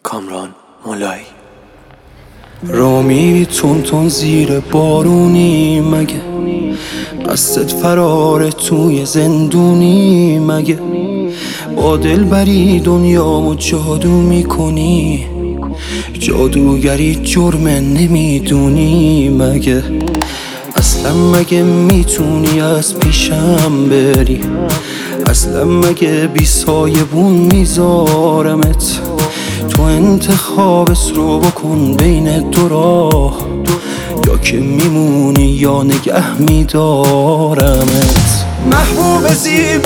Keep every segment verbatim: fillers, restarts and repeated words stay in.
کامران مولایی. را میری تون تون زیر بارونی مگه؟ قصد فرار توی زندونی مگه؟ با دلبری دنیامو جادو میکنی، جادوگری جرم نمیدونی مگه؟ اصلا مگه میتونی از پیشم بری؟ اصلا مگه بی سایبون میذارمت؟ تو انتخابت رو بکن بین دو راه، یا که میمونی یا نگه میدارمت. محبوب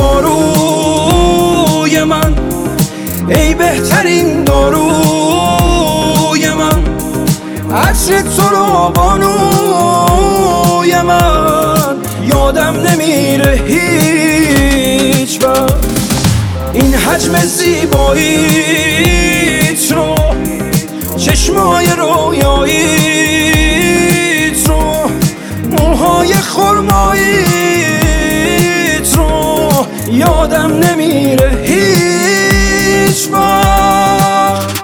زیباروی من، ای بهترین داروی من، عطر تو رو بانوی من، یادم نمیره هیچ وقت این حجم زیباییت رو، چشمای رویاییت رو، موهای خرماییت رو، یادم نمیره هیچ وقت.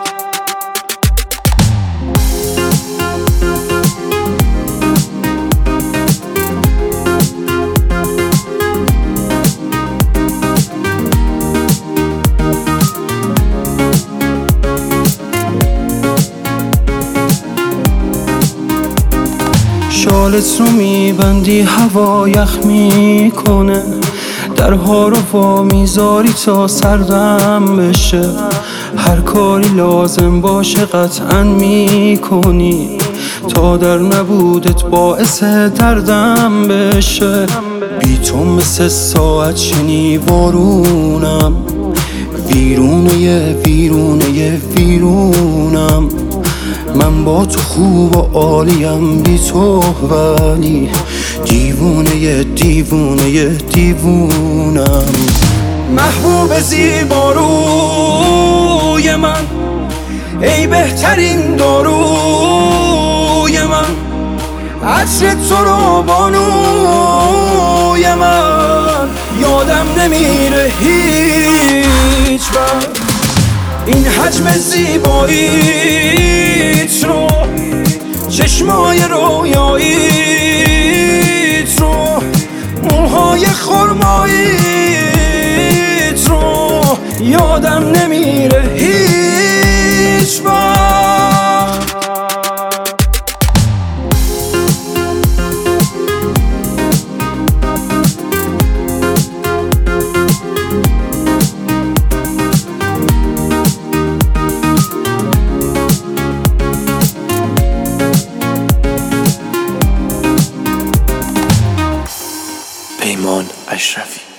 شالت رو میبندی هوا یخ میکنه، درها رو وا میذاری تا سردم بشه، هر کاری لازم باشه قطعا میکنی تا در نبودت باعث دردم بشه. بی تو مثل ساعت شنیوارونم، ویرونه ویرونه ویرونم. من با تو خوب و عالیم، بی تو ولی دیوونه دیوونه دیوونم. محبوب زیباروی من، ای بهترین داروی من، عطر تو رو بانوی من، یادم نمیره هیچ وقت این حجم زیباییت رو، چشمای رویاییت رو، موهای خرماییت رو، یادم نمیره هیچ وقت. پیمان اشرفی.